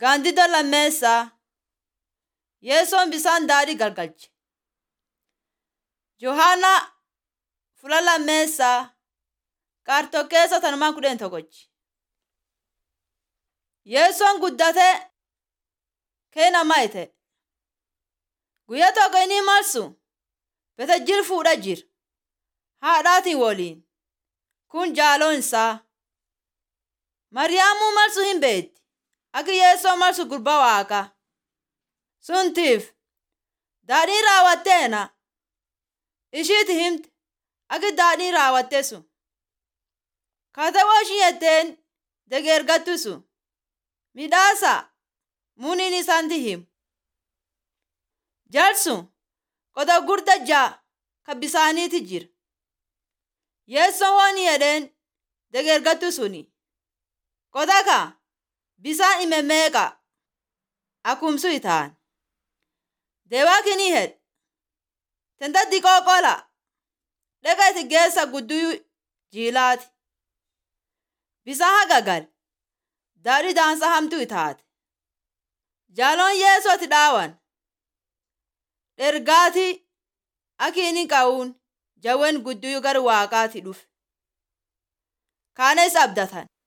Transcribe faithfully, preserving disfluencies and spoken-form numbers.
Gaandiddoo lammeessaa Yesoon bisaan daadhii galgalche. Yohaana fula lammeessaa qaartoo keessa tanumaan kudhan tokkochi. Yesoon guddatee keena mayite. Guyyaa tokko inni marsu bete jir fuudha jir. Haadhaatiin waliin. Kun jaaloon isaa. Mariyaamuu marsu hin beekti. Akka Yesoon marsu gurbaa Waaqaa. Suntiif daadhiin raawwatteena ishiiti himte akka daadhiin raawwatte sun. Kaatawaa ishii jetteen degergattu sun midhaasa muniin isaanti himu. Jaarsun qoda gurda ja'a ka bisaaniiti jira. Yesoon waan jedheen degergattu suni qoda ka bisaan ime meeqa akumsu itaan. Deewaa kini hedhe tenta diqoo qola dhega itti geessa gudduu jiilaati. Bisaan haga gal daadhii daansa hamtuu itaate. Jaaloon Yesooti dhaawan dhergaati aki inni qawuun jawween gudduu gara Waaqaati dhufe. Kaanes abdatan.